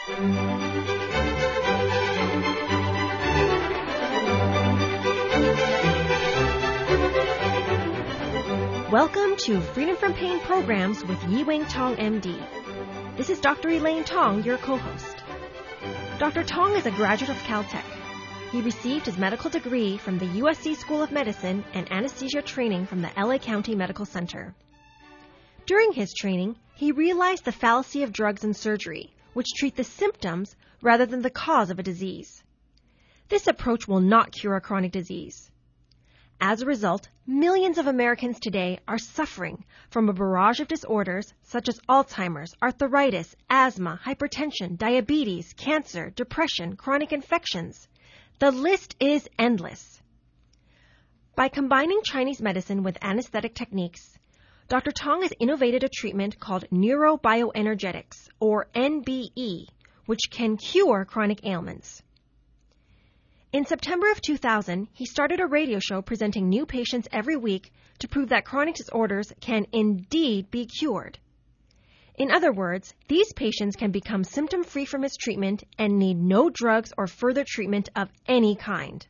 Welcome to Freedom from Pain Programs with Yi-Wing Tong, MD. This is Dr. Elaine Tong, your co-host. Dr. Tong is a graduate of Caltech. He received his medical degree from the USC School of Medicine and anesthesia training from the LA County Medical Center. During his training, he realized the fallacy of drugs and surgery, which treat the symptoms rather than the cause of a disease. This approach will not cure a chronic disease. As a result, millions of Americans today are suffering from a barrage of disorders such as Alzheimer's, arthritis, asthma, hypertension, diabetes, cancer, depression, chronic infections. The list is endless. By combining Chinese medicine with anesthetic techniques, Dr. Tong has innovated a treatment called neurobioenergetics, or NBE, which can cure chronic ailments. In September of 2000, he started a radio show presenting new patients every week to prove that chronic disorders can indeed be cured. In other words, these patients can become symptom-free from his treatment and need no drugs or further treatment of any kind.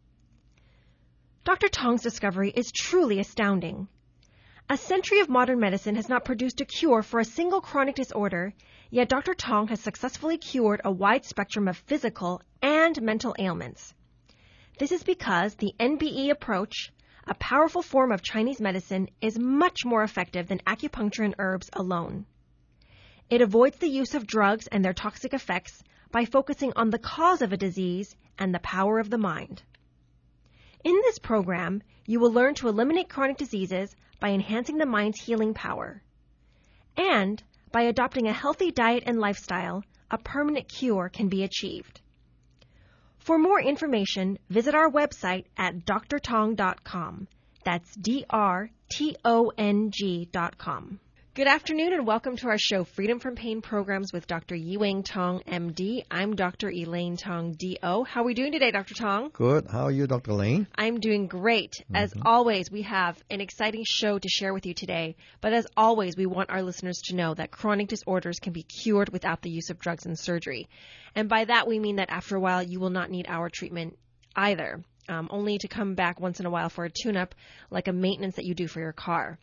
Dr. Tong's discovery is truly astounding. A century of modern medicine has not produced a cure for a single chronic disorder, yet Dr. Tong has successfully cured a wide spectrum of physical and mental ailments. This is because the NBE approach, a powerful form of Chinese medicine, is much more effective than acupuncture and herbs alone. It avoids the use of drugs and their toxic effects by focusing on the cause of a disease and the power of the mind. In this program, you will learn to eliminate chronic diseases by enhancing the mind's healing power. And by adopting a healthy diet and lifestyle, a permanent cure can be achieved. For more information, visit our website at drtong.com. That's drtong.com. Good afternoon and welcome to our show, Freedom from Pain Programs with Dr. Yi-Wing Tong, MD. I'm Dr. Elaine Tong, DO. How are we doing today, Dr. Tong? Good. How are you, Dr. Elaine? I'm doing great. As always, we have an exciting show to share with you today. But as always, we want our listeners to know that chronic disorders can be cured without the use of drugs and surgery. And by that, we mean that after a while, you will not need our treatment either, only to come back once in a while for a tune-up, like a maintenance that you do for your car.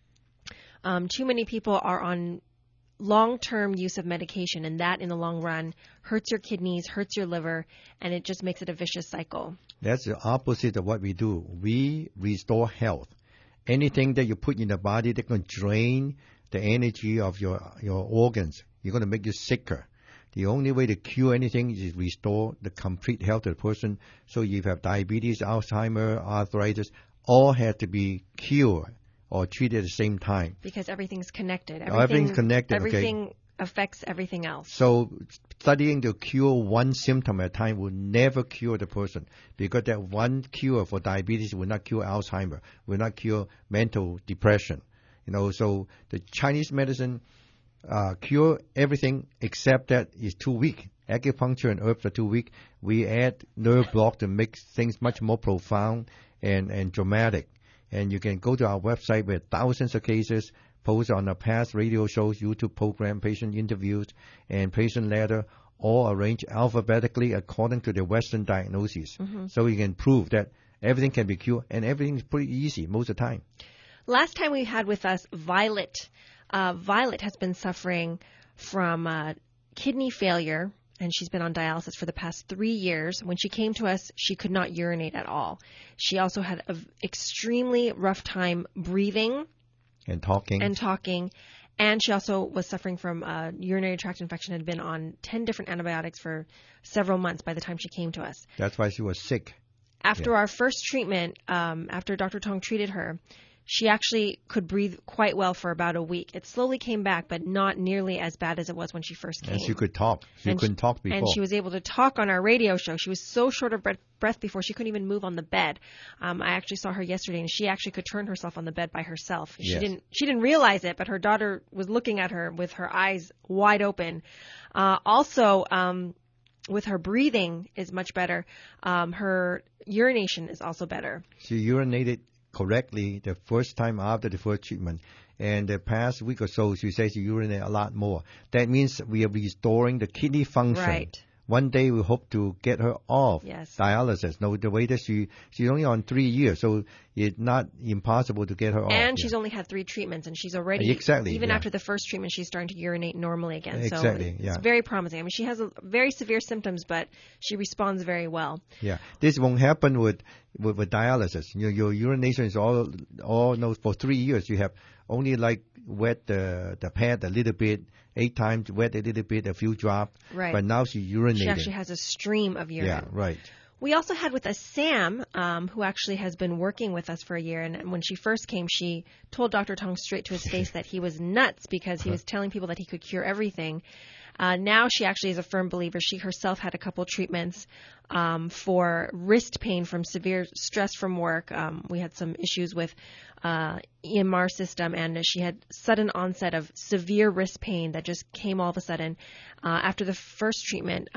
Too many people are on long-term use of medication, and that in the long run hurts your kidneys, hurts your liver, and it just makes it a vicious cycle. That's the opposite of what we do. We restore health. Anything that you put in the body that's going to drain the energy of your organs, you're going to make you sicker. The only way to cure anything is restore the complete health of the person. So if you have diabetes, Alzheimer's, arthritis, all have to be cured or treated at the same time. Because everything's connected. Everything's connected. Everything affects everything else. So studying to cure one symptom at a time will never cure the person, because that one cure for diabetes will not cure Alzheimer's, will not cure mental depression. So the Chinese medicine cure everything except that it's too weak. Acupuncture and herbs are too weak. We add nerve block to make things much more profound and dramatic. And you can go to our website with thousands of cases posted on our past radio shows, YouTube program, patient interviews, and patient letter, all arranged alphabetically according to the Western diagnosis. So you can prove that everything can be cured, and everything is pretty easy most of the time. Last time we had with us Violet. Violet has been suffering from kidney failure, and she's been on dialysis for the past 3 years. When she came to us, she could not urinate at all. She also had an extremely rough time breathing and talking. And she also was suffering from a urinary tract infection, had been on 10 different antibiotics for several months by the time she came to us. That's why she was sick. After our first treatment, after Dr. Tong treated her, she actually could breathe quite well for about a week. It slowly came back, but not nearly as bad as it was when she first came. And she could talk. She couldn't talk before. And she was able to talk on our radio show. She was so short of breath before she couldn't even move on the bed. I actually saw her yesterday, and she actually could turn herself on the bed by herself. Yes. She didn't realize it, but her daughter was looking at her with her eyes wide open. Also, with her breathing is much better. Her urination is also better. She urinated correctly the first time after the first treatment. And the past week or so, she says she urinates a lot more. That means we are restoring the kidney function. Right. One day we hope to get her off dialysis. No, the way that she's only on 3 years, so it's not impossible to get her off. And she's only had 3 treatments, and she's already, even after the first treatment, she's starting to urinate normally again. Exactly, so it's very promising. I mean, she has very severe symptoms, but she responds very well. Yeah, this won't happen with dialysis. Your urination is all no, for 3 years you have only like wet the pad a little bit, 8 times wet a little bit, a few drops. Right. But now she's urinating. She actually has a stream of urine. Yeah, right. We also had with us Sam, who actually has been working with us for a year. And when she first came, she told Dr. Tong straight to his face that he was nuts because he was telling people that he could cure everything. Now she actually is a firm believer. She herself had a couple treatments for wrist pain from severe stress from work. We had some issues with EMR system, and she had sudden onset of severe wrist pain that just came all of a sudden. After the first treatment,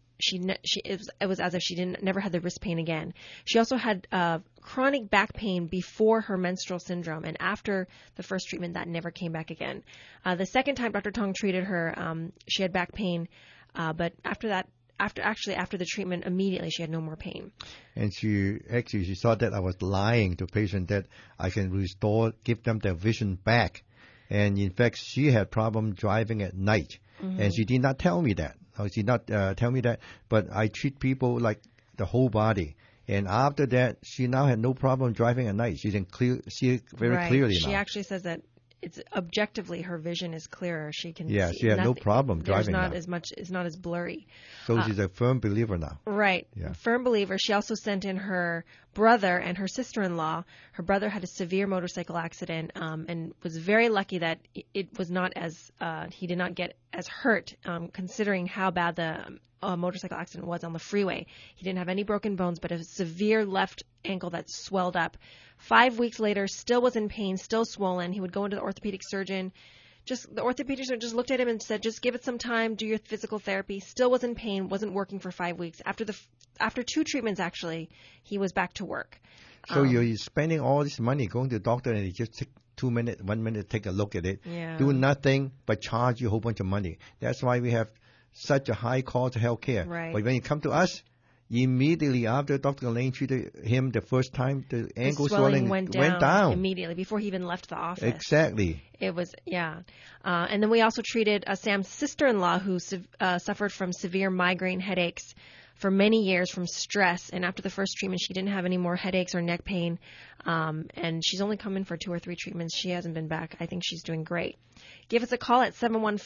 it was as if she never had the wrist pain again. She also had chronic back pain before her menstrual syndrome, and after the first treatment, that never came back again. The second time Dr. Tong treated her, she had back pain, but after that, after the treatment, immediately she had no more pain. And she thought that I was lying to patients that I can give them their vision back. And in fact, she had problem driving at night, and she did not tell me that. She did not tell me that, but I treat people like the whole body. And after that, she now had no problem driving at night. She can see very clearly now. She actually says that it's objectively her vision is clearer. She can see she had no problem driving now. It's not as blurry. So she's a firm believer now. Right. Yeah. Firm believer. She also sent in her brother and her sister-in-law. Her brother had a severe motorcycle accident and was very lucky that it was not as he did not get as hurt considering how bad the motorcycle accident was on the freeway. He didn't have any broken bones, but a severe left ankle that swelled up. 5 weeks later, still was in pain, still swollen. He would go into the orthopedic surgeon. The orthopedic surgeon just looked at him and said, just give it some time, do your physical therapy. Still was in pain, wasn't working for 5 weeks. After 2 treatments, actually, he was back to work. So you're spending all this money going to the doctor and he just take 1 minute, take a look at it, do nothing but charge you a whole bunch of money. That's why we have such a high cost of health care. Right. But when you come to us, immediately after Dr. Lane treated him the first time, the ankle swelling went down. Immediately, before he even left the office. Exactly. It was, and then we also treated Sam's sister-in-law who suffered from severe migraine headaches for many years from stress. And after the first treatment, she didn't have any more headaches or neck pain. And she's only come in for 2 or 3 treatments. She hasn't been back. I think she's doing great. Give us a call at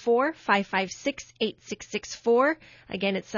714-556-8664. Again, it's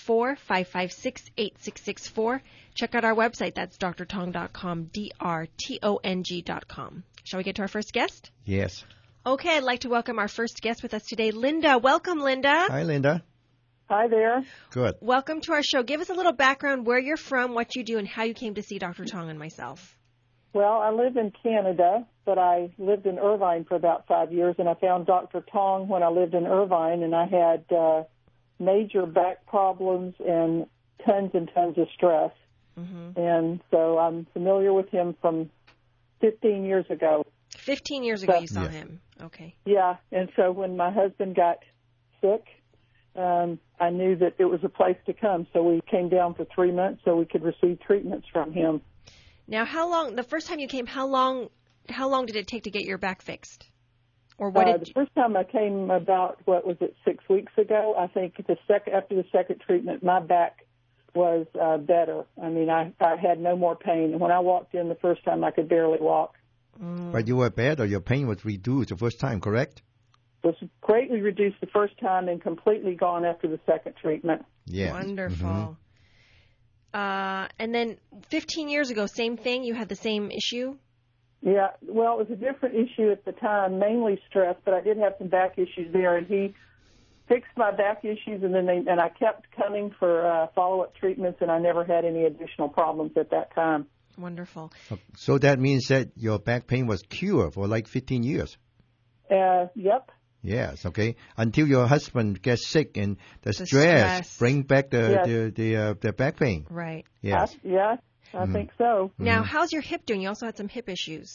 714-556-8664. Check out our website. That's drtong.com, drtong.com. Shall we get to our first guest? Yes. Okay, I'd like to welcome our first guest with us today, Linda. Welcome, Linda. Hi, Linda. Hi there. Good. Welcome to our show. Give us a little background, where you're from, what you do, and how you came to see Dr. Tong and myself. Well, I live in Canada, but I lived in Irvine for about 5 years, and I found Dr. Tong when I lived in Irvine, and I had major back problems and tons of stress. Mm-hmm. And so I'm familiar with him from 15 years ago. 15 years ago you saw him. Okay. Yeah, and so when my husband got sick, I knew that it was a place to come, so we came down for 3 months so we could receive treatments from him. Now, the first time you came, how long did it take to get your back fixed? Or what The first time I came about, 6 weeks ago, I think after the second treatment, my back was better. I mean, I had no more pain. And when I walked in the first time, I could barely walk. But you were better. Your pain was reduced the first time, correct? Was greatly reduced the first time and completely gone after the second treatment. Yes. Wonderful. Mm-hmm. And then 15 years ago, same thing? You had the same issue? Yeah. Well, it was a different issue at the time, mainly stress, but I did have some back issues there, and he fixed my back issues, and I kept coming for follow-up treatments, and I never had any additional problems at that time. Wonderful. So that means that your back pain was cured for like 15 years? Yep. Yes, okay. Until your husband gets sick and the stress bring back the back pain. Right. Yes. I think so. Now, how's your hip doing? You also had some hip issues.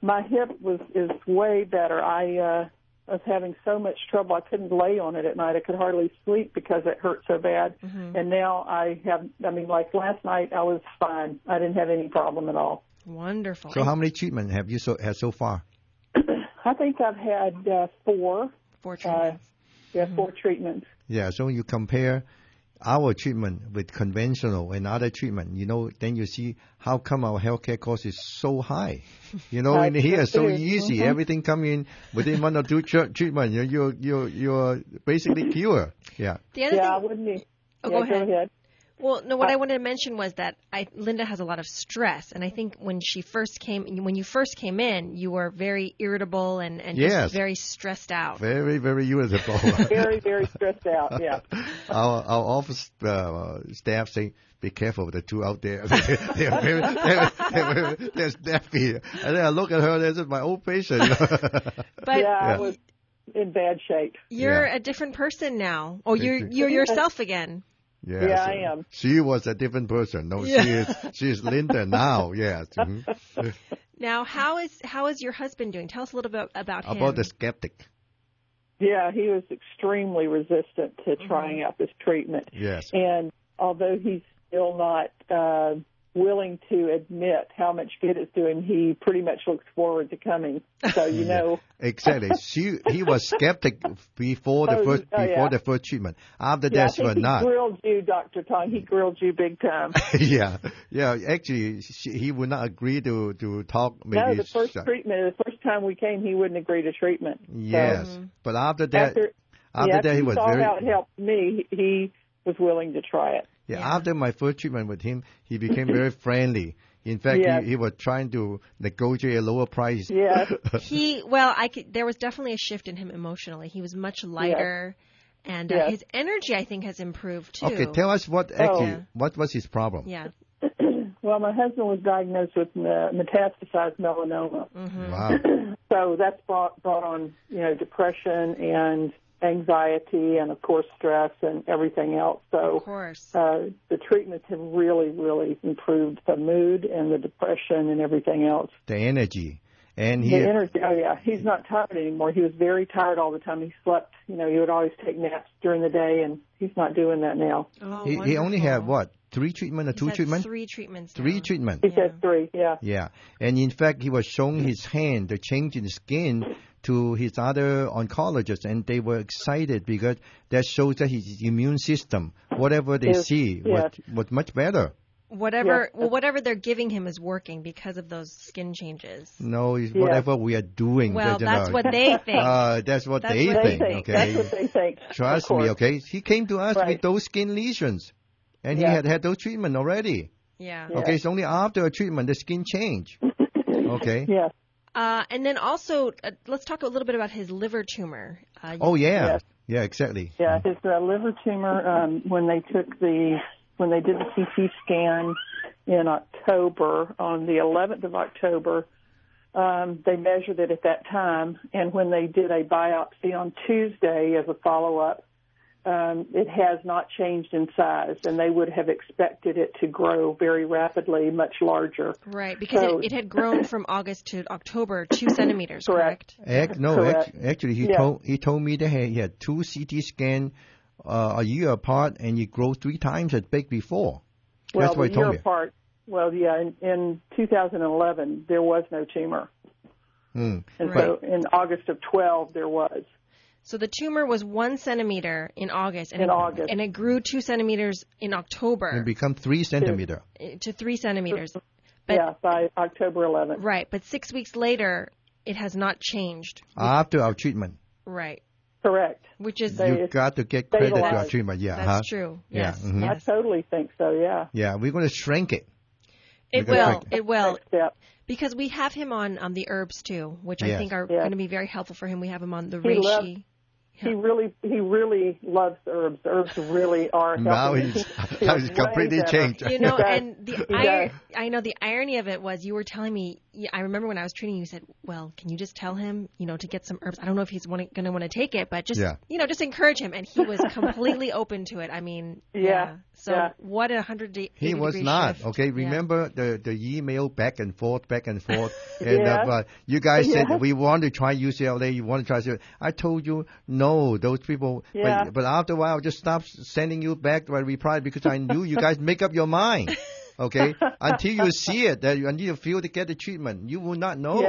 My hip is way better. I was having so much trouble. I couldn't lay on it at night. I could hardly sleep because it hurt so bad. Mm-hmm. And now like last night I was fine. I didn't have any problem at all. Wonderful. So how many treatments have you had so far? I think I've had 4. 4 treatments. 4 treatments. Yeah, so you compare our treatment with conventional and other treatment, then you see how come our healthcare cost is so high. In here, so easy. Mm-hmm. Everything come in within 1 or 2 treatment. You're basically cured. Yeah. The other thing, wouldn't you? Go ahead. Well, no, what I wanted to mention was that Linda has a lot of stress, and I think when you first came in, you were very irritable and just very stressed out. Very, very irritable. Very, very stressed out. Yeah. Our office staff say, "Be careful with the 2 out there. They're snappy." And then I look at her. This is my old patient. But I was in bad shape. You're a different person now. Oh, you're yourself again. Yes, yeah, I am. She was a different person. No, she is Linda now. Yes. Mm-hmm. Now, how is your husband doing? Tell us a little bit about him. About the skeptic. Yeah, he was extremely resistant to trying out this treatment. Yes. And although he's still not willing to admit how much good it's doing, he pretty much looks forward to coming. So Exactly. He was skeptic before the first treatment. After that, she was not. He grilled you, Dr. Tong. He grilled you big time. Yeah. Actually, he would not agree to talk. Maybe no, the first time we came, he wouldn't agree to treatment. Yes, but after that, he was saw how it helped me. He was willing to try it. Yeah, after my first treatment with him, he became very friendly. In fact, he was trying to negotiate a lower price. Yeah. There was definitely a shift in him emotionally. He was much lighter, and his energy, I think, has improved too. Okay, tell us what was his problem? Yeah. Well, my husband was diagnosed with metastasized melanoma. Mm-hmm. Wow. So that's brought on, depression and anxiety and, of course, stress and everything else. So of course. The treatments have really, really improved the mood and the depression and everything else. The energy. And the energy, he's not tired anymore. He was very tired all the time. He slept, he would always take naps during the day, and he's not doing that now. Oh, he only had, 3 treatments or 2 treatments? 3 treatments. 3 treatments. He said 3, yeah. Yeah. And in fact, he was showing his hand, the change in the skin, to his other oncologists, and they were excited because that shows that his immune system, whatever they see, was much better. Whatever they're giving him is working because of those skin changes. No, it's whatever we are doing. Well, that's what they think. That's what they think. Okay. That's what they think. Trust me, okay? He came to us with those skin lesions, and he had those treatment already. Yeah. Okay, it's only after a treatment the skin changed. Okay. Yeah. And then also, let's talk a little bit about his liver tumor. Yeah, exactly. Yeah, his liver tumor. When they did the CT scan in October, on the 11th of October, they measured it at that time, and when they did a biopsy on Tuesday as a follow-up, it has not changed in size, and they would have expected it to grow very rapidly, much larger. Right, because it had grown from August to October 2 centimeters, correct? Correct. Actually, he told me that he had 2 CT scans a year apart, and it grew 3 times as big before. That's what he told me. Apart. Well, yeah, in 2011, there was no tumor. And so in August of 12, there was. So the tumor was 1 centimeter in August, and it grew 2 centimeters in October. It became 3 centimeters. To 3 centimeters. But, by October 11th. Right, but 6 weeks later, it has not changed. After our treatment. Right. Correct. Which is you got to get credit to our treatment. Yeah, that's true. Yes. Yeah. Mm-hmm. I totally think so. Yeah. Yeah, we're going to shrink it. It will. Because we have him on the herbs too, which I think are going to be very helpful for him. We have him on the reishi. He really loves herbs. Herbs really are helping. Now he's completely changed. And I know the irony of it was you were telling me I remember when I was treating you said, well, can you just tell him, to get some herbs? I don't know if he's going to want to take it, but just, just encourage him. And he was completely open to it. I mean, So what a 180 He was not, shift. okay? Remember the email back and forth. And you guys said, we want to try UCLA, you want to try UCLA. I told you, no, those people. But after a while, I just stopped sending you back the reply because I knew you guys make up your mind. Okay, until you see it, until you feel to get the treatment, you will not know.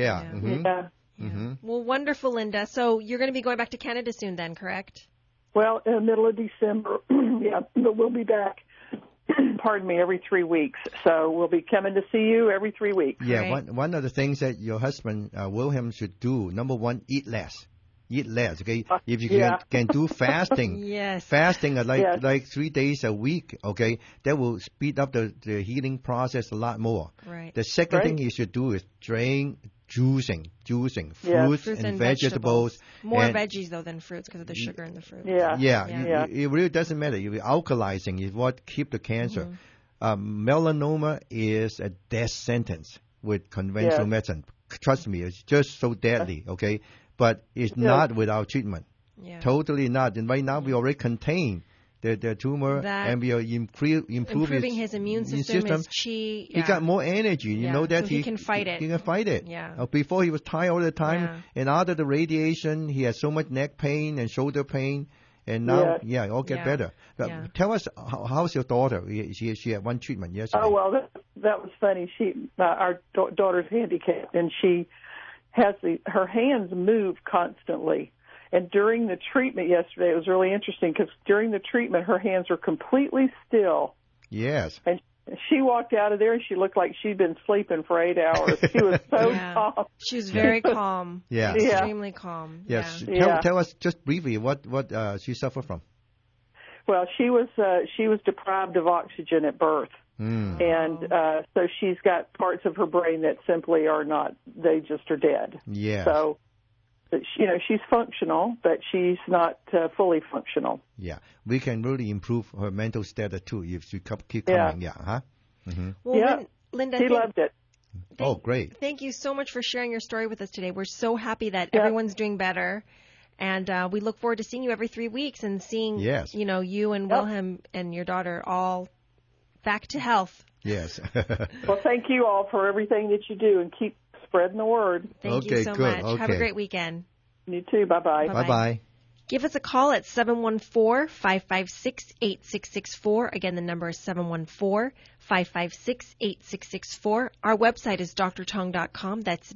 Well, wonderful, Linda. So you're going to be going back to Canada soon, then, correct? Well, in the middle of December, but we'll be back. Pardon me, every 3 weeks. So we'll be coming to see you every 3 weeks. Yeah, one of the things that your husband Wilhelm should do. Number one, eat less. Eat less, okay? If you can do fasting, fasting like 3 days a week, okay, that will speed up the healing process a lot more. Right. The second thing you should do is juicing, fruits and vegetables. More veggies though than fruits because of the sugar in the fruit. It really doesn't matter. If alkalizing is what keep the cancer. Melanoma is a death sentence with conventional medicine. Trust me, it's just so deadly, okay? But it's not without treatment. Totally not. And right now we already contain the tumor and we are improving his immune system. His chi. He got more energy. You know that so he can fight it. He can fight it. Before he was tired all the time. And after the radiation, he had so much neck pain and shoulder pain. And now, all get better. Tell us, how's your daughter? She had one treatment yesterday. Oh, well, that was funny. Our daughter's handicapped, and she has her hands move constantly. And during the treatment yesterday, it was really interesting because during the treatment, her hands were completely still. Yes. And she walked out of there and she looked like she'd been sleeping for 8 hours. She was so calm. She was very calm. Extremely calm. Yes. Tell us just briefly what she suffered from. Well, she was deprived of oxygen at birth. And so she's got parts of her brain that simply are not, they just are dead. So, she's functional, but she's not fully functional. Yeah. We can really improve her mental status, too, if she keep coming. Well, Linda, she loved it. Great. Thank you so much for sharing your story with us today. We're so happy that everyone's doing better. And we look forward to seeing you every 3 weeks and seeing, you and Wilhelm and your daughter all back to health. Yes. Well, thank you all for everything that you do and keep spreading the word. Thank you so much. Have a great weekend. You too. Bye-bye. Bye-bye. Give us a call at 714-556-8664. Again, the number is 714-556-8664. Our website is drtong.com. That's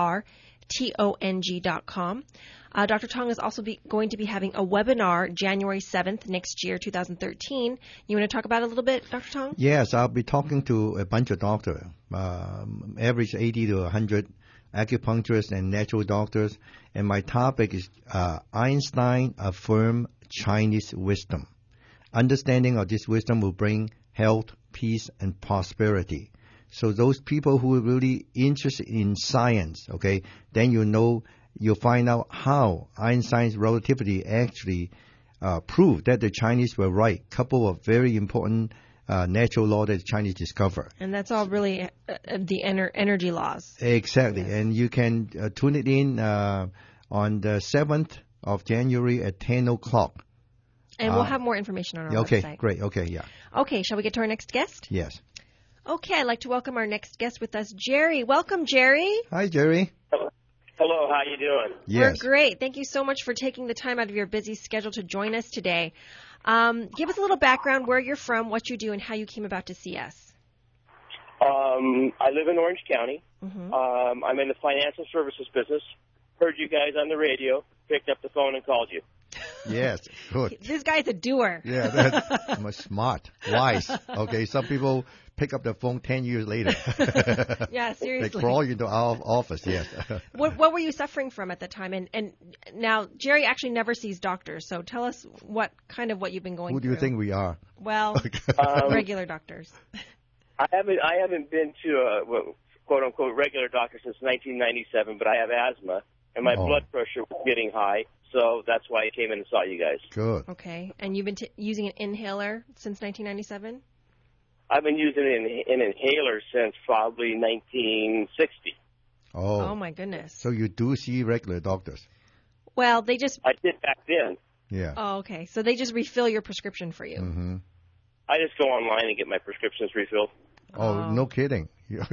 drtong.com. Dr. Tong is also going to be having a webinar January 7th next year, 2013. You want to talk about it a little bit, Dr. Tong? Yes, I'll be talking to a bunch of doctors, average 80 to 100 acupuncturists and natural doctors. And my topic is Einstein affirmed Chinese wisdom. Understanding of this wisdom will bring health, peace, and prosperity. So those people who are really interested in science, okay, then you'll find out how Einstein's relativity actually proved that the Chinese were right. Couple of very important natural laws that the Chinese discovered. And that's all really the energy laws. Exactly. Yes. And you can tune it in on the 7th of January at 10 o'clock. And we'll have more information on our website. Okay, great. Okay, yeah. Okay, shall we get to our next guest? Yes. Okay, I'd like to welcome our next guest with us, Jerry. Welcome, Jerry. Hi, Jerry. Hello, how you doing? Yes. We're great. Thank you so much for taking the time out of your busy schedule to join us today. Give us a little background, where you're from, what you do, and how you came about to see us. I live in Orange County. Mm-hmm. I'm in the financial services business. Heard you guys on the radio, picked up the phone and called you. Yes, good. This guy's a doer. Yeah, that's smart, wise. Okay, some people pick up the phone 10 years later. Yeah, seriously. They crawl into our office, yes. What were you suffering from at the time? And now, Jerry actually never sees doctors, so tell us what you've been going through. Who do you think we are? Well, regular doctors. I haven't been to a quote-unquote regular doctor since 1997, but I have asthma, and my blood pressure was getting high. So that's why I came in and saw you guys. Good. Okay. And you've been using an inhaler since 1997? I've been using an inhaler since probably 1960. Oh, my goodness. So you do see regular doctors? Well, they just... I did back then. Yeah. Oh, okay. So they just refill your prescription for you. Mm-hmm. I just go online and get my prescriptions refilled. Oh, no kidding.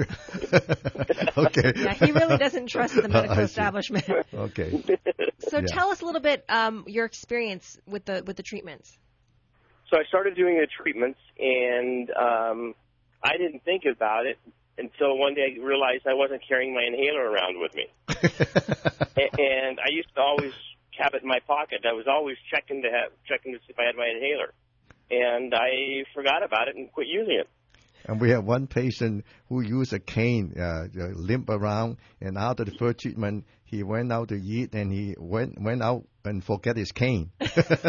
Okay. Yeah, he really doesn't trust the medical establishment. Okay. So tell us a little bit your experience with the treatments. So I started doing the treatments, and I didn't think about it until one day I realized I wasn't carrying my inhaler around with me. And I used to always have it in my pocket. I was always checking to see if I had my inhaler. And I forgot about it and quit using it. And we have one patient who used a cane, limp around, and after the first treatment, he went out to eat, and he went out and forget his cane. I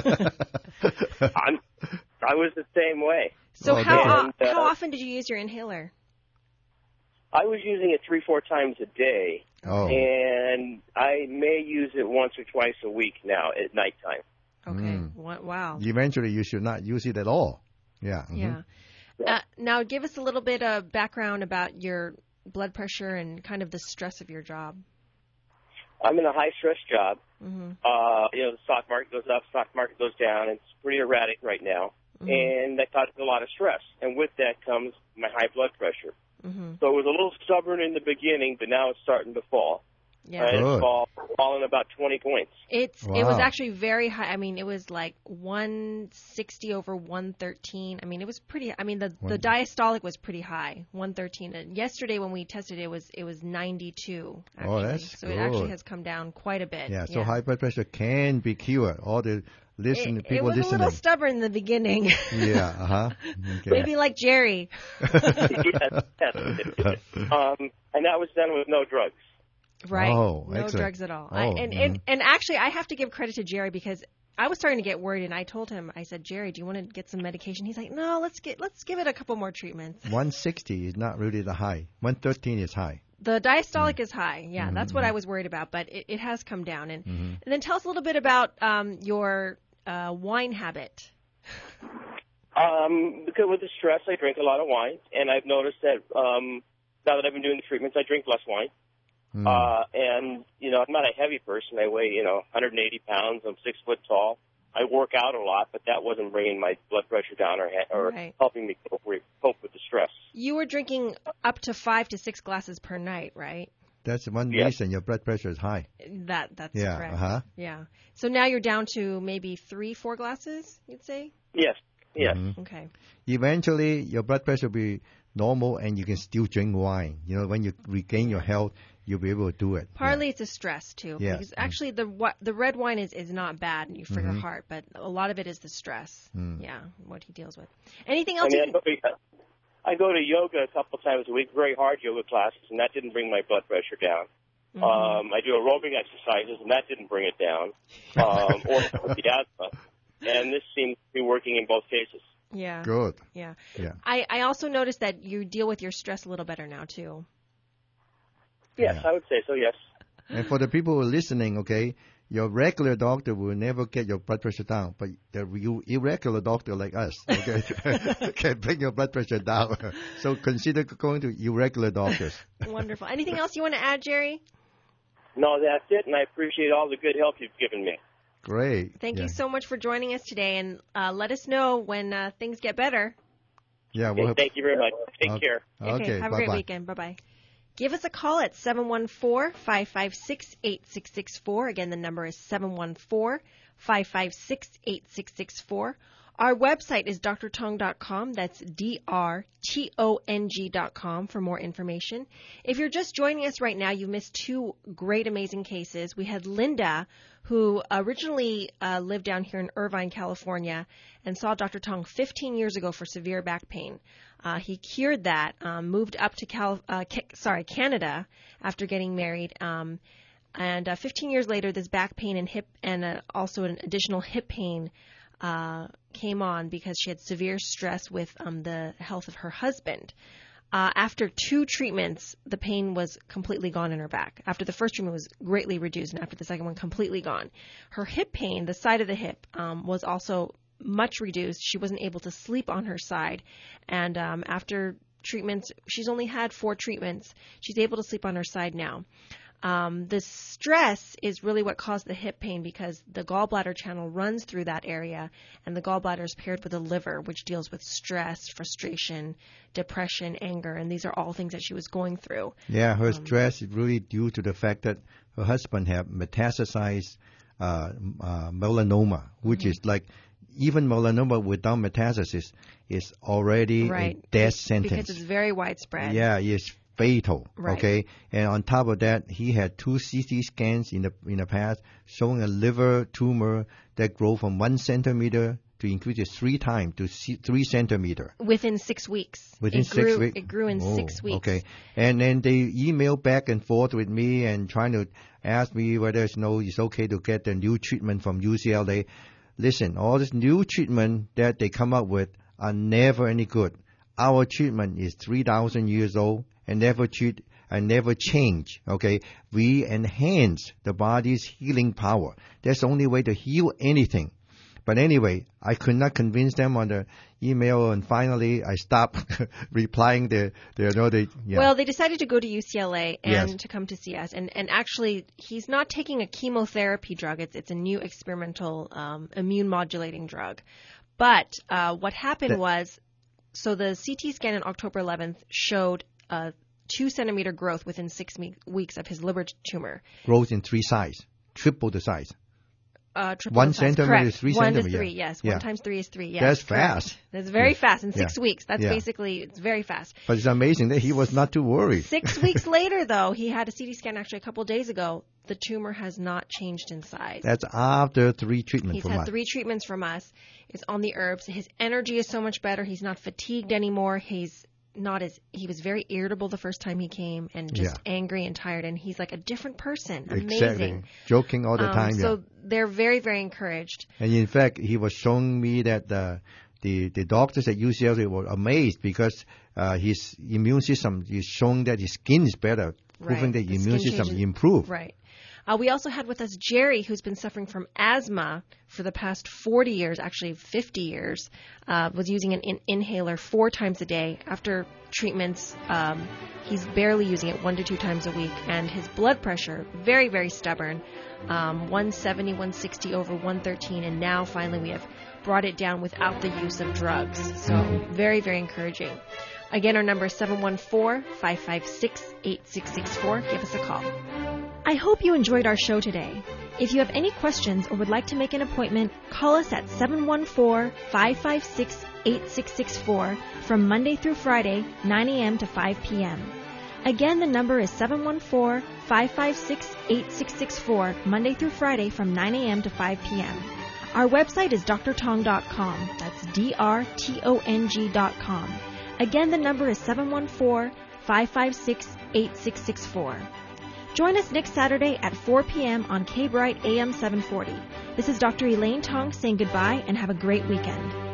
was the same way. So how often did you use your inhaler? I was using it 3-4 times a day, and I may use it once or twice a week now at nighttime. Okay. Wow. Eventually, you should not use it at all. Yeah. Yeah. Now, give us a little bit of background about your blood pressure and kind of the stress of your job. I'm in a high-stress job. Mm-hmm. The stock market goes up, stock market goes down. It's pretty erratic right now, and that causes a lot of stress. And with that comes my high blood pressure. Mm-hmm. So it was a little stubborn in the beginning, but now it's starting to fall. Yeah. It's fallen about 20 points. It was actually very high. I mean, it was like 160 over 113. I mean, it was pretty. I mean, the diastolic was pretty high, 113. And yesterday when we tested it, it was 92. Actually. Oh, that's so good. it actually has come down quite a bit. Yeah. So high blood pressure can be cured. All the people listening. It was a little stubborn in the beginning. Yeah. Okay. Maybe like Jerry. Yes. And that was done with no drugs. Right. Oh, no excellent. drugs at all. Oh, and actually, I have to give credit to Jerry because I was starting to get worried, and I told him, I said, Jerry, do you want to get some medication? He's like, no, let's give it a couple more treatments. 160 is not really the high. 113 is high. The diastolic is high. Yeah, that's what I was worried about, but it has come down. And then tell us a little bit about your wine habit. Because with the stress, I drink a lot of wine, and I've noticed that now that I've been doing the treatments, I drink less wine. And, I'm not a heavy person. I weigh, 180 pounds. I'm 6 foot tall. I work out a lot, but that wasn't bringing my blood pressure down or helping me cope with the stress. You were drinking up to 5 to 6 glasses per night, right? That's one reason your blood pressure is high. That's correct. Yeah. So now you're down to maybe 3-4 glasses, you'd say? Yes. Okay. Eventually, your blood pressure will be normal, and you can still drink wine. When you regain your health, you'll be able to do it. Partly it's a stress, too. Yeah. Because actually the red wine is not bad for your heart, but a lot of it is the stress. Yeah, what he deals with. Anything else? I go to yoga a couple times a week, very hard yoga classes, and that didn't bring my blood pressure down. I do aerobic exercises, and that didn't bring it down, or the asthma. And this seems to be working in both cases. Yeah. Good. Yeah. I also noticed that you deal with your stress a little better now, too. Yes, I would say so, yes. And for the people who are listening, okay, your regular doctor will never get your blood pressure down, but the irregular doctor like us, okay, can bring your blood pressure down. So consider going to irregular doctors. Wonderful. Anything else you want to add, Jerry? No, that's it, and I appreciate all the good help you've given me. Great. Thank you so much for joining us today, and let us know when things get better. Yeah. Thank you very much. Take care. Okay. Have a great weekend. Bye-bye. Give us a call at 714-556-8664. Again, the number is 714-556-8664. Our website is drtong.com. That's drtong.com for more information. If you're just joining us right now, you missed 2 great, amazing cases. We had Linda, who originally lived down here in Irvine, California, and saw Dr. Tong 15 years ago for severe back pain. He cured that, moved up to Canada after getting married, and 15 years later, this back pain and hip and also an additional hip pain came on because she had severe stress with the health of her husband. After 2 treatments, the pain was completely gone in her back. After the first treatment was greatly reduced, and after the second one, completely gone. Her hip pain, the side of the hip, was also much reduced. She wasn't able to sleep on her side. And after treatments, she's only had 4 treatments. She's able to sleep on her side now. The stress is really what caused the hip pain because the gallbladder channel runs through that area, and the gallbladder is paired with the liver, which deals with stress, frustration, depression, anger, and these are all things that she was going through. Yeah, her stress is really due to the fact that her husband had metastasized melanoma, which is like even melanoma without metastasis is already a death sentence. Because it's very widespread. Yeah, it's fatal. Right. Okay, and on top of that, he had 2 CT scans in the past showing a liver tumor that grew from 1 centimeter to increase it 3 times to 3 centimeter. Within 6 weeks. Within 6 weeks? It grew in 6 weeks. Okay. And then they emailed back and forth with me and trying to ask me whether it's okay to get the new treatment from UCLA. Listen, all this new treatment that they come up with are never any good. Our treatment is 3,000 years old and never change. Okay, we enhance the body's healing power. That's the only way to heal anything. But anyway, I could not convince them on the email, and finally I stopped replying. Well, they decided to go to UCLA and to come to see us. And actually, he's not taking a chemotherapy drug. It's a new experimental immune modulating drug. But what happened was, so the CT scan on October 11th showed a 2-centimeter growth within 6 weeks of his liver tumor. Growth in 3 size, triple the size. Triple 1 the size. centimeter Correct. is 3 1 centimeters. to 3, yes. 1 times 3 is 3, yes. That's correct. fast. That's very fast in 6 weeks. That's basically, it's very fast. But it's amazing that he was not too worried. 6 weeks later, though, he had a CT scan actually a couple of days ago. The tumor has not changed in size. That's after 3 treatments from us. He's had 3 treatments from us. It's on the herbs. His energy is so much better. He's not fatigued anymore. He was very irritable the first time he came and just angry and tired, and he's like a different person. Amazing. Exactly. Joking all the time. So they're very, very encouraged. And in fact, he was showing me that the doctors at UCLA were amazed because his immune system is showing that his skin is better, proving that the immune system improved. Right. We also had with us Jerry, who's been suffering from asthma for the past 40 years, actually 50 years, was using an inhaler 4 times a day. After treatments, he's barely using it 1 to 2 times a week. And his blood pressure, very, very stubborn, 170, 160 over 113. And now finally we have brought it down without the use of drugs. So very, very encouraging. Again, our number is 714-556-8664. Give us a call. I hope you enjoyed our show today. If you have any questions or would like to make an appointment, call us at 714-556-8664 from Monday through Friday, 9 a.m. to 5 p.m. Again, the number is 714-556-8664, Monday through Friday from 9 a.m. to 5 p.m. Our website is drtong.com. That's drtong.com. Again, the number is 714-556-8664. Join us next Saturday at 4 p.m. on K-Bright AM 740. This is Dr. Elaine Tong saying goodbye and have a great weekend.